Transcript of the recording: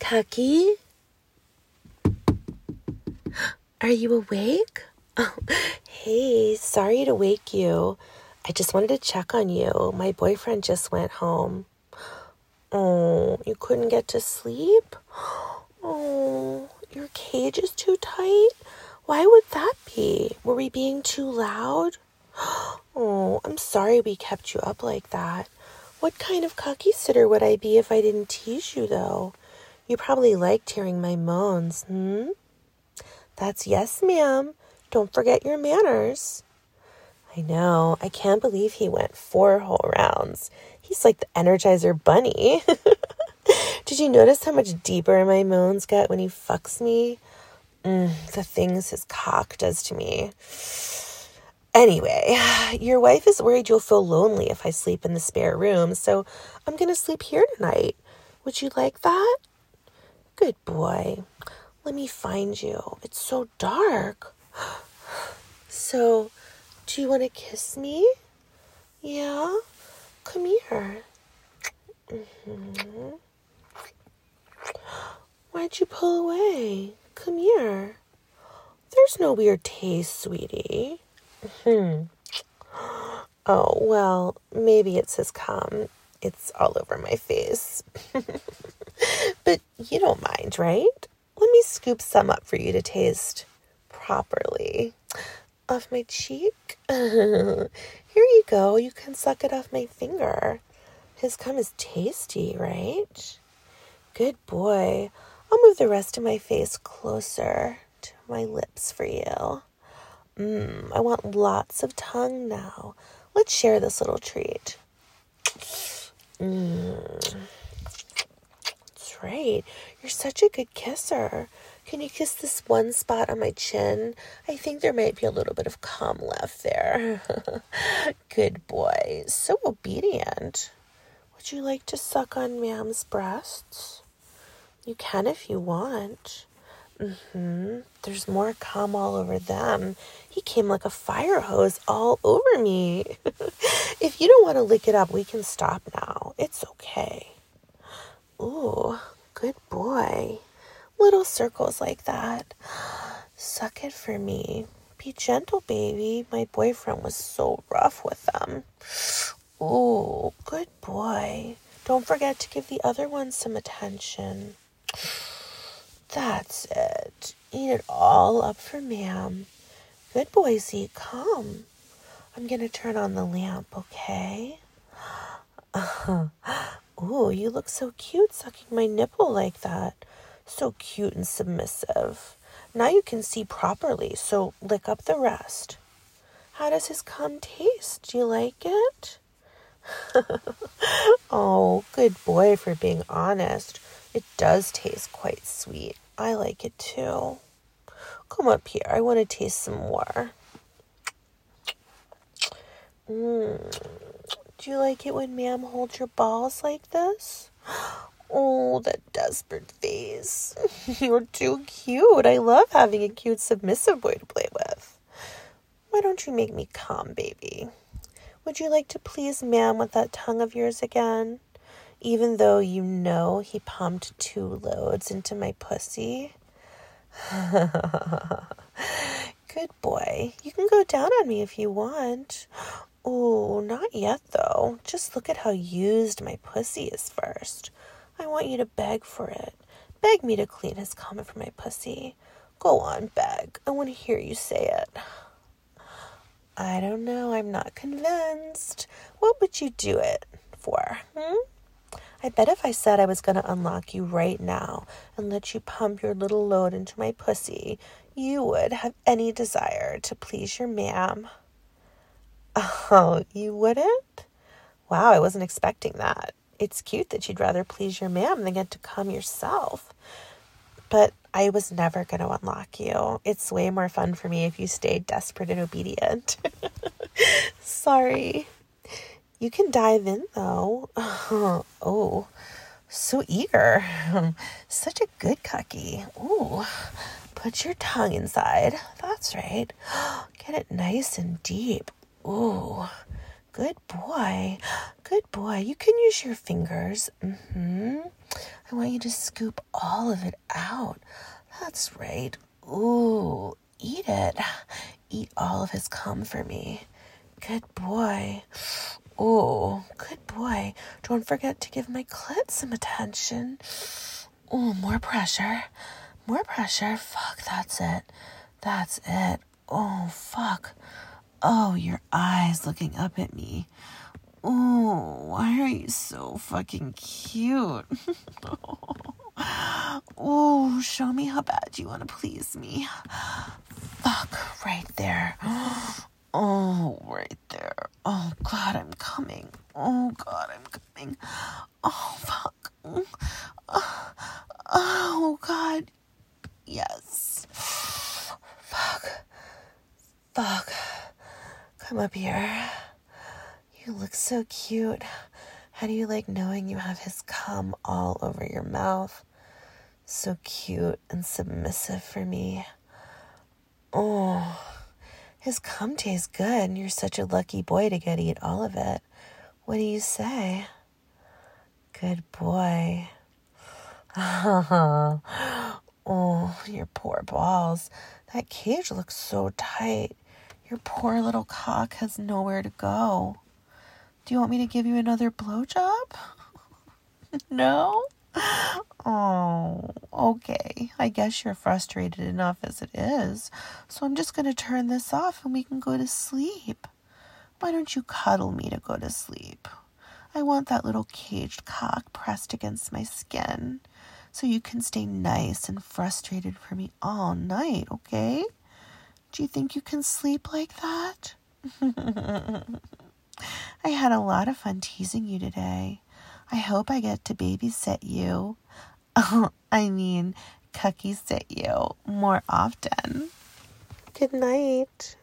Cucky? Are you awake? Oh, hey, sorry to wake you. I just wanted to check on you. My boyfriend just went home. Oh, you couldn't get to sleep? Oh, your cage is too tight? Why would that be? Were we being too loud? Oh, I'm sorry we kept you up like that. What kind of cucky sitter would I be if I didn't tease you, though? You probably liked hearing my moans, That's yes, ma'am. Don't forget your manners. I know. I can't believe he went 4 whole rounds. He's like the Energizer Bunny. Did you notice how much deeper my moans get when he fucks me? The things his cock does to me. Anyway, your wife is worried you'll feel lonely if I sleep in the spare room, so I'm going to sleep here tonight. Would you like that? Good boy. Let me find you. It's so dark. So, do you want to kiss me? Yeah? Come here. Why'd you pull away? Come here. There's no weird taste, sweetie. Oh, well, maybe it's his cum. It's all over my face. But you don't mind, right? Let me scoop some up for you to taste properly. Off my cheek? Here you go. You can suck it off my finger. His cum is tasty, right? Good boy. I'll move the rest of my face closer to my lips for you. I want lots of tongue now. Let's share this little treat. That's right. You're such a good kisser. Can you kiss this one spot on my chin? I think there might be a little bit of cum left there. Good boy. So obedient. Would you like to suck on Ma'am's breasts? You can if you want. There's more cum all over them. He came like a fire hose all over me. If you don't want to lick it up, we can stop now. It's okay. Ooh, good boy. Little circles like that. Suck it for me. Be gentle, baby. My boyfriend was so rough with them. Ooh, good boy. Don't forget to give the other one some attention. That's it. Eat it all up for Ma'am. Good boy, Z. Come. I'm going to turn on the lamp, okay? Ooh, you look so cute sucking my nipple like that. So cute and submissive. Now you can see properly, so lick up the rest. How does his cum taste? Do you like it? Oh, good boy for being honest. It does taste quite sweet. I like it too. Come up here. I want to taste some more. Do you like it when Ma'am holds your balls like this? Oh, that desperate face. You're too cute. I love having a cute, submissive boy to play with. Why don't you make me come, baby? Would you like to please Ma'am with that tongue of yours again? Even though you know he pumped 2 loads into my pussy? Good boy. You can go down on me if you want. Ooh, not yet, though. Just look at how used my pussy is first. I want you to beg for it. Beg me to clean his cum for my pussy. Go on, beg. I want to hear you say it. I don't know. I'm not convinced. What would you do it for, I bet if I said I was going to unlock you right now and let you pump your little load into my pussy, you would have any desire to please your ma'am. Oh, you wouldn't? Wow, I wasn't expecting that. It's cute that you'd rather please your ma'am than get to come yourself. But I was never going to unlock you. It's way more fun for me if you stayed desperate and obedient. Sorry. You can dive in, though. Oh, so eager. Such a good cucky. Ooh, put your tongue inside. That's right. Get it nice and deep. Ooh, Good boy. Good boy. You can use your fingers. I want you to scoop all of it out. That's right. Ooh, eat it. Eat all of his cum for me. Good boy. Oh, good boy. Don't forget to give my clit some attention. Oh, more pressure. More pressure. Fuck, that's it. That's it. Oh, fuck. Oh, your eyes looking up at me. Oh, why are you so fucking cute? Oh, show me how bad you want to please me. Fuck, right there. Oh, right there. Oh, God, I'm coming. Oh, God, I'm coming. Oh, fuck. Oh, God. Yes. Fuck. Come up here. You look so cute. How do you like knowing you have his cum all over your mouth? So cute and submissive for me. Oh, his cum tastes good, and you're such a lucky boy to get to eat all of it. What do you say? Good boy. Oh, your poor balls. That cage looks so tight. Your poor little cock has nowhere to go. Do you want me to give you another blowjob? No? Oh, okay. I guess you're frustrated enough as it is. So I'm just going to turn this off and we can go to sleep. Why don't you cuddle me to go to sleep? I want that little caged cock pressed against my skin so you can stay nice and frustrated for me all night, okay? Do you think you can sleep like that? I had a lot of fun teasing you today. I hope I get to babysit you. Cucky sit you more often. Good night.